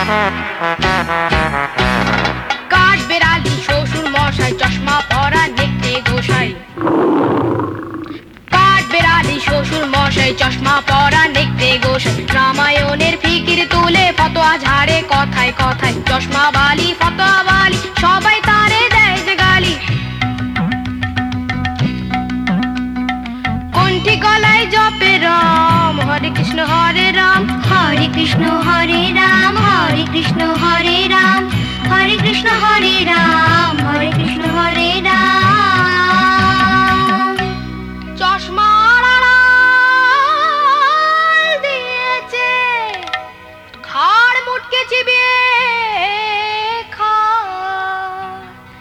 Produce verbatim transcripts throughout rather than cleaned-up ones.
কাঠ বেড়ালি শ্বশুর মশাই চশমা পরা দেখতে গোসাই। কাঠ বেড়ালি শ্বশুর মশাই চশমা পরা দেখতে গোসাই। রামায়ণের ফিকির তুলে ফতোয়া ঝাড়ে কথায় কথায়। চশমা বালি ফতোয়া বালি সবাই তারে দেয় যে গালি। কণ্ঠি গলায় জপে রাম, হরে কৃষ্ণ হরে রাম, হরে কৃষ্ণ হরে রাম, হরে কৃষ্ণ হরে রাম, হরে কৃষ্ণ হরে রাম, হরে কৃষ্ণ হরে রাম। চশমার আড়াল দিয়েছে খাড় মুটকে চিবিয়ে খায়।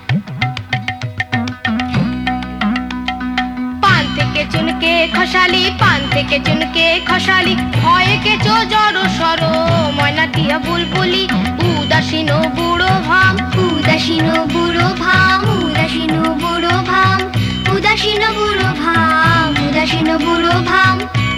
পান থেকে চুনকে খসালি, পান থেকে চুনকে খসালি, ভয়ে কেচো জড় সরো ময়নাটিয়া বুলবুলি। উদাসীন বুড়ো ভাম, উদাসীন বুড়ো ভাম, উদাসীন বুড়ো ভাম, উদাসীন বুড়ো ভাম, উদাসীন বুড়ো ভাম।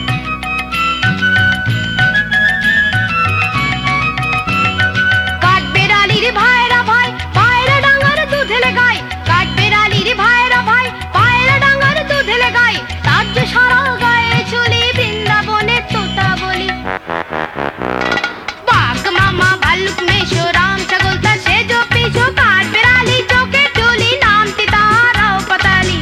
কাঠ বেড়ালির ভাইরা ভাই, পায়রা ডাঙ্গার দুধেলে গায়। কাঠ বেড়ালির ভাইরা ভাই, পায়রা ডাঙ্গার দুধেলে গায়। তার যে সারা গায়ে চলি বৃন্দাবনের তোতা বলি। বাঘ মামা ভাল্লুক মেশো রাম ছাগল তার সেজো পিছু। কাঠ বেড়ালি চোখে টুলি নামতি তারাও পাতালি।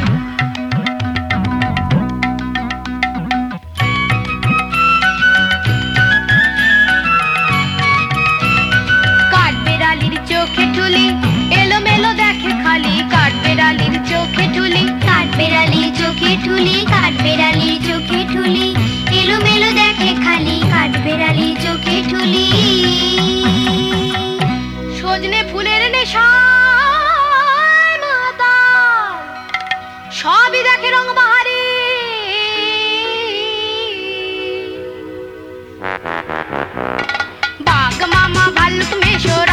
কাঠ বেড়ালির চোখে ঠুলি এলোমেলো দেখে খালি। কাঠ বেড়ালির চোখে ঠুলি, কাঠ বেড়ালির চোখে ঠুলি, কাঠ বেড়ালির চোখে ঠুলি, এলোমেলো দেখে খালি। কাঠ বেড়ালির চোখে ঠুলি। সজনে ফুলের নেশায় মাতাল, সবই দেখে রং বাহারি। বাঘ মামা ভাল্লুক মেশো